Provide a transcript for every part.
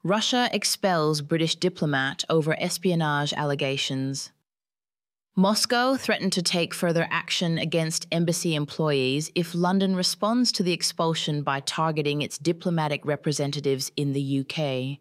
Russia expels British diplomat over espionage allegations. Moscow threatened to take further action against embassy employees if London responds to the expulsion by targeting its diplomatic representatives in the UK.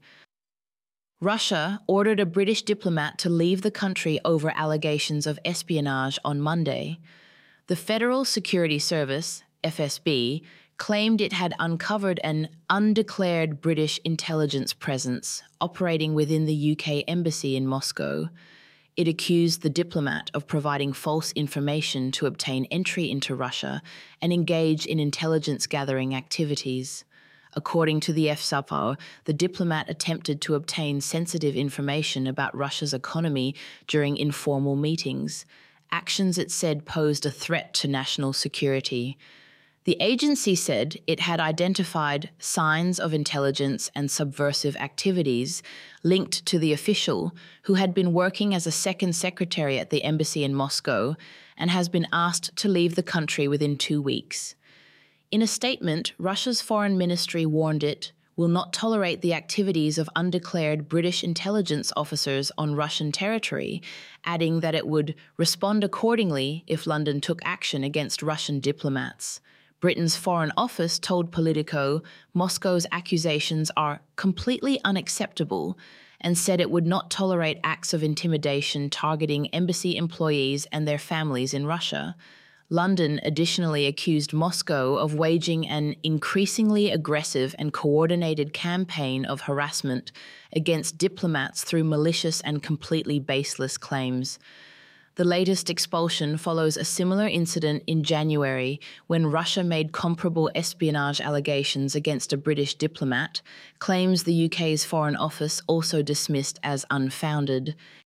Russia ordered a British diplomat to leave the country over allegations of espionage on Monday. The Federal Security Service, FSB, claimed it had uncovered an undeclared British intelligence presence operating within the UK embassy in Moscow. It accused the diplomat of providing false information to obtain entry into Russia and engage in intelligence-gathering activities. According to the FSB, the diplomat attempted to obtain sensitive information about Russia's economy during informal meetings, actions it said posed a threat to national security. The agency said it had identified signs of intelligence and subversive activities linked to the official, who had been working as a second secretary at the embassy in Moscow and has been asked to leave the country within 2 weeks. In a statement, Russia's foreign ministry warned it will not tolerate the activities of undeclared British intelligence officers on Russian territory, adding that it would respond accordingly if London took action against Russian diplomats. Britain's Foreign Office told Politico Moscow's accusations are completely unacceptable and said it would not tolerate acts of intimidation targeting embassy employees and their families in Russia. London additionally accused Moscow of waging an increasingly aggressive and coordinated campaign of harassment against diplomats through malicious and completely baseless claims. The latest expulsion follows a similar incident in January when Russia made comparable espionage allegations against a British diplomat, claims the UK's Foreign Office also dismissed as unfounded.